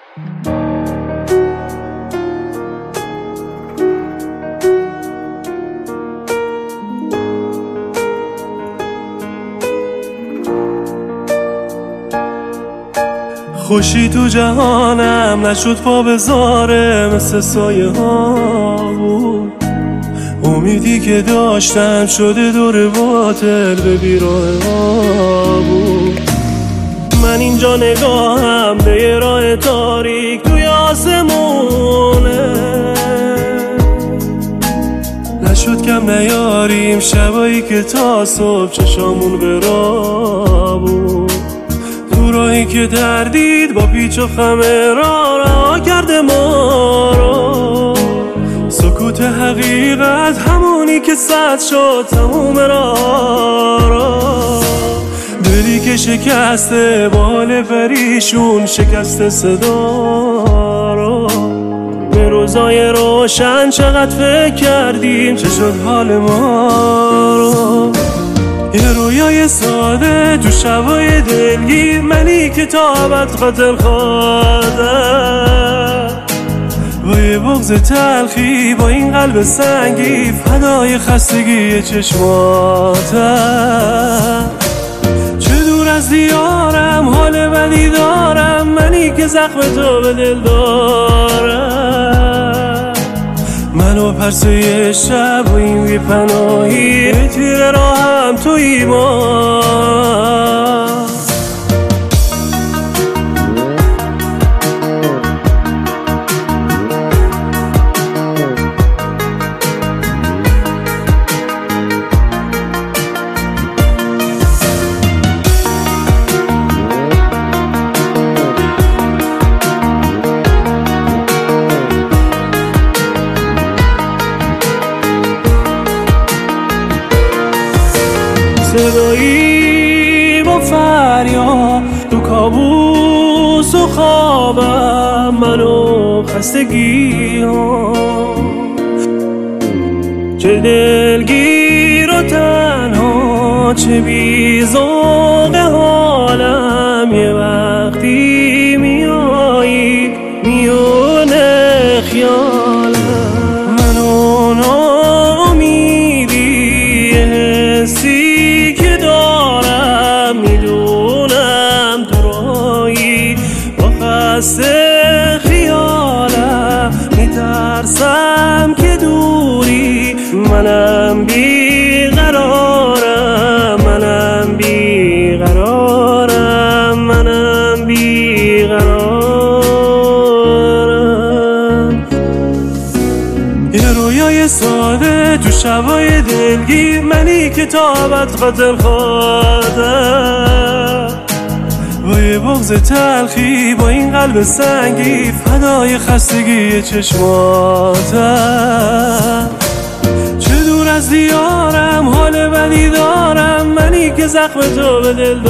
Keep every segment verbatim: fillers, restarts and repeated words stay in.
خوشی تو جهانم نشد پا بذاره، مثل سایه ها بود. امیدی که داشتم شده دور باطل به بیراه ها بود. من اینجا نگاهم به یه راه تاریک توی آسمونه، نشد کم نیاریم شبایی که تا صبح چشامون به راه بود. تو راهی که دردید با پیچ و خم راه رها کرده ما رو. سکوت حقیقت همونی که سد شد تموم راه را. دلی که شکسته با حال پریشون شکسته صدا را. به روزای روشن چقدر فکر کردیم چه شد حال ما رو. یه رویای ساده تو شبای دلگیر، منی که تا ابد خاطر خواهدم. با یه بغض تلخی با این قلب سنگی، فدای خستگی چشماتم. چه دور از دیارم حال بدی دارم، منی که زخم تو به دل دارم. منو پرسه شب و این بی پناهی، تیر راهم توی ما. صدایی با فریاد تو کابوس و خوابم، منو خستگی ها. چه دلگیر و تنها، چه بی ذوق حالم. یه وقتی میایی میونه خیالم، منو ناامیدی حسی خیالم. میترسم که دوری، منم بیقرارم. منم بیقرارم. منم بیقرارم. یه رویای ساده تو شبای دلگیر، منی که تا ابد خاطر خواهدم. با یه بغض تلخی با این قلب سنگی، فدای خستگی چشماتم. چه دور از دیارم حال بدی دارم، منی که زخم تو به دل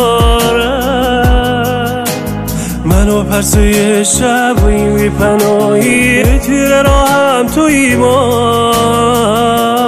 دارم. منو پرسه شب و این بی پناهی، تیر راهم توی ما.